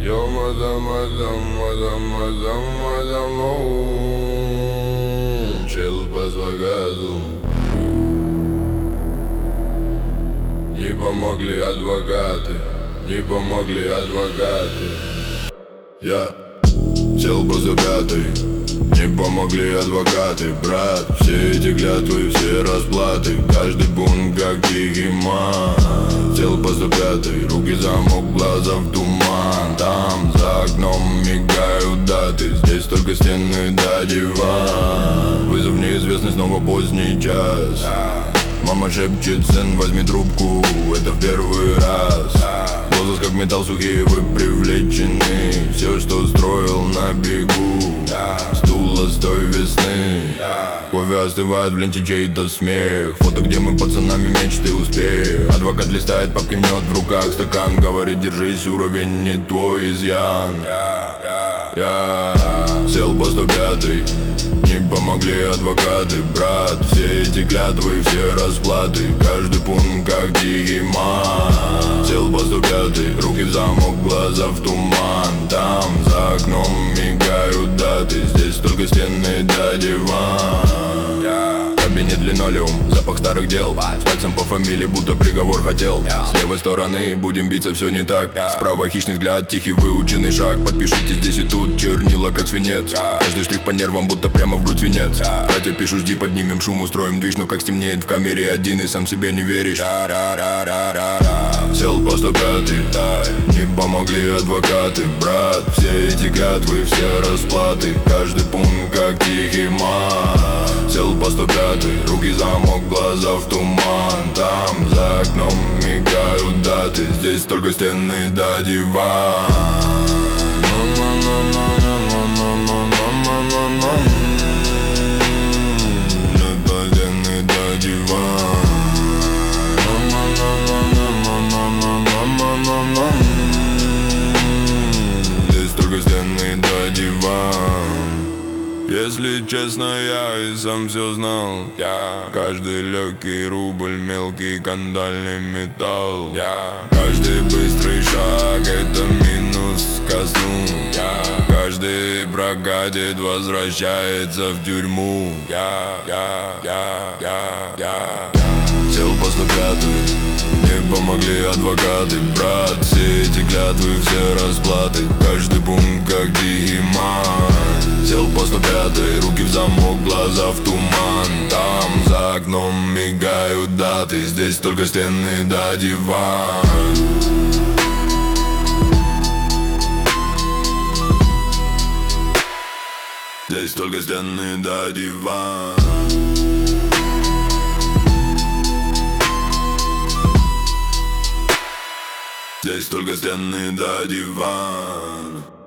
Yo, мадам, чел по заказу. Не помогли адвокаты, не помогли адвокаты. Я сел по пятой, не помогли адвокаты. Брат, все эти клятвы, все расплаты, каждый бунт как дикий ман. Сел по пятой, руки замок, глаза в туман. Там за окном мигают даты, здесь только стены да диван. Вызов неизвестный, снова поздний час. Мама шепчет: сын, возьми трубку, это в первый раз. Голос как металл, сухие, вы привлечены. Все, что строил на бегу, стула с той весны. Кофе остывает в ленте, чей-то смех. Фото, где мы пацанами, мечты, успех. Адвокат листает, папки мнет в руках стакан. Говорит: держись, уровень не твой изъян. Я сел по 105-й, не помогли адвокаты. Брат, все эти клятвы, все расплаты, каждый пункт как дикий ман. Сел по 105-й, руки в замок, глаза в туман. Там за окном мигают даты, здесь только стены да диван. Кабинет линолеум, запах старых дел. С пальцем по фамилии, будто приговор хотел. С левой стороны будем биться, все не так. Справа хищный взгляд, тихий выученный шаг. Подпишите здесь и тут, чернила как свинец. Каждый штрих по нервам, будто прямо в грудь свинец. Братья пишут: жди, поднимем шум, устроим движ. Но как стемнеет в камере один, и сам себе не веришь. Сел по 105-й, не помогли адвокаты. Брат, все эти клятвы, все расплаты, каждый пункт как тихий ман. Сел по 105-й, руки замок, глаза в туман. Там за окном мигают даты, здесь только стены да диван. Здесь только стены да диван. Если честно, я и сам все знал. Каждый легкий рубль, мелкий кандальный металл. Каждый быстрый шаг — это минус в казну. Каждый прокатит, возвращается в тюрьму. Сел по 105-й, не помогли адвокаты. Брат, все эти клятвы, все расплаты, каждый пункт как дикий ман. Сел по 105-й, руки в замок, глаза в туман. Там за окном мигают даты, здесь только стены да диван. Здесь только стены да диван. Здесь только стены да диван.